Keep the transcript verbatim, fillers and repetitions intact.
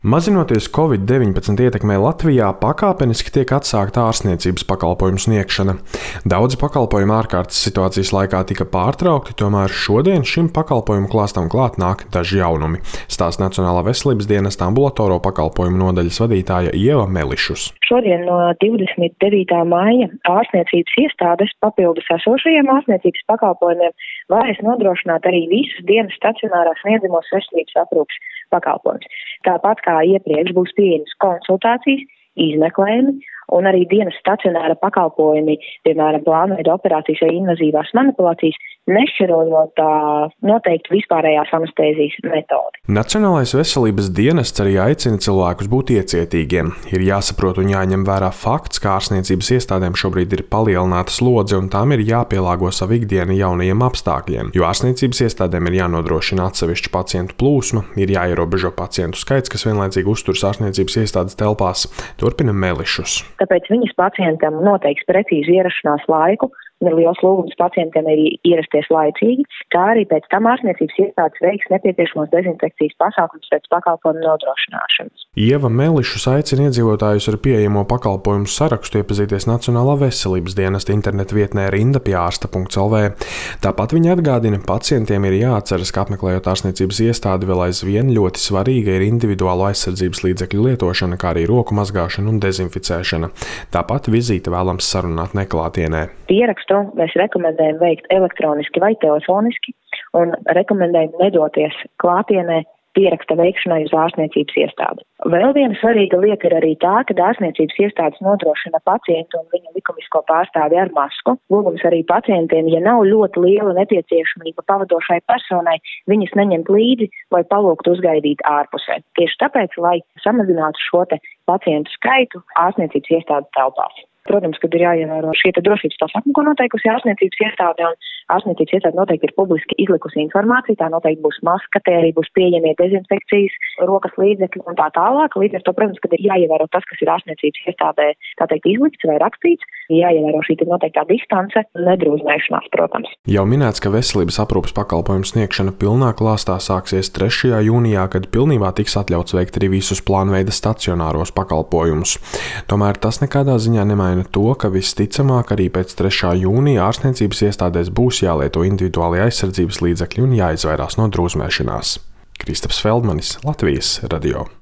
Mazinoties covid deviņpadsmit ietekmei Latvijā, pakāpeniski tiek atsākta ārstniecības pakalpojumu sniegšana. Daudzi pakalpojumi ārkārtas situācijas laikā tika pārtraukti, tomēr šodien šim pakalpojumu klāstam klāt nāk daži jaunumi. Stāsta Nacionālā veselības dienesta ambulatoro pakalpojumu nodaļas vadītāja Ieva Melišus. Šodien no divdesmit devītā maija ārstniecības iestādes papildus esošajiem ārstniecības pakalpojumiem varēs nodrošināt arī visus dienas stacionārā sniedzamos veselības aprūpes pakalpojumus. Tāpat kā iepriekš būs pieejamas konsultācijas, izmeklējumi un arī dienas stacionāra pakalpojumi, piemēram, plānveida operācijas vai invazīvās manipulācijas, nešķirojot noteikti vispārējās anestēzijas metodi. Nacionālais veselības dienests arī aicina cilvēkus būt iecietīgiem. Ir jāsaprot un jāņem vērā fakts, ka ārstniecības iestādēm šobrīd ir palielināta slodze un tām ir jāpielāgo savu ikdienu jaunajiem apstākļiem, jo ārstniecības iestādēm ir jānodrošina atsevišķu pacientu plūsma, ir jāierobežo pacientu skaits, kas vienlaicīgi uzturas ārstniecības iestādes telpās. Turpina Melišus. Tāpēc viņas pacientam noteiks precīzi ierašanās laiku, un ir liels lūgums pacientiem arī ierasties laicīgi, kā arī pēc tam ārstniecības iestādes veiks nepieciešamos dezinfekcijas pasākumus pēc pakalpojumu nodrošināšanas. Ieva Melišus aicina iedzīvotājus ar pieejamo pakalpojumu sarakstu iepazīties Nacionālā veselības dienesta internetu vietnē rinda pie ārsta punkts el vē. Tāpat viņa atgādina, pacientiem ir jāatceras, ka apmeklējot ārstniecības iestādi vēl aizvien ļoti svarīga ir individuālo aizsardzības līdzekļu lietošana, kā arī roku mazgāšana un dezinficēšana. Tāpat vizīte vēlams sarunāt neklātienē. Pierakstu mēs rekomendējam veikt elektroniski vai telefoniski un rekomendējam nedoties klātienē pieraksta veikšanai uz ārstniecības iestādi. Vēl viena svarīga lieta ir arī tā, ka ārstniecības iestādes nodrošina pacientu un viņa likumisko pārstāvi ar masku. Lūgums arī pacientiem, ja nav ļoti liela nepieciešamība pavadošai personai, viņas neņemt līdzi vai palūgt uzgaidīt ārpusē. Tieši tāpēc, lai samazinātu šo te pacientu skaitu ārstniecības iestādes telpās. Protams, kad ir jāievēro šie drošības pasākumi, ko noteikusi ārstniecības iestāde, un ārstniecības iestāde noteikti ir publiski izlikusi informāciju, tā noteikti būs maska, te arī būs pieejamie dezinfekcijas, rokas līdzekļi un tā tālāk. Līdz ar to, protams, kad ir jāievēro tas, kas ir ārstniecības iestādē, tā teikt, izlikts vai rakstīts, jāievēro šī noteiktā distance, nedrūzmēšanās, protams. Jau minēts, ka veselības aprūpes pakalpojumu sniegšana pilnā klāstā sāksies trešajā jūnijā, kad pilnībā tiks atļauts veikt arī visus plānveida stacionāros pakalpojumus. Tomēr tas nekādā ziņā nemaina to, ka visticamāk arī pēc trešā jūnija ārstniecības iestādēs būs jālieto individuālie aizsardzības līdzekļi un jāizvairās no drūzmēšanās. Kristaps Feldmanis, Latvijas radio.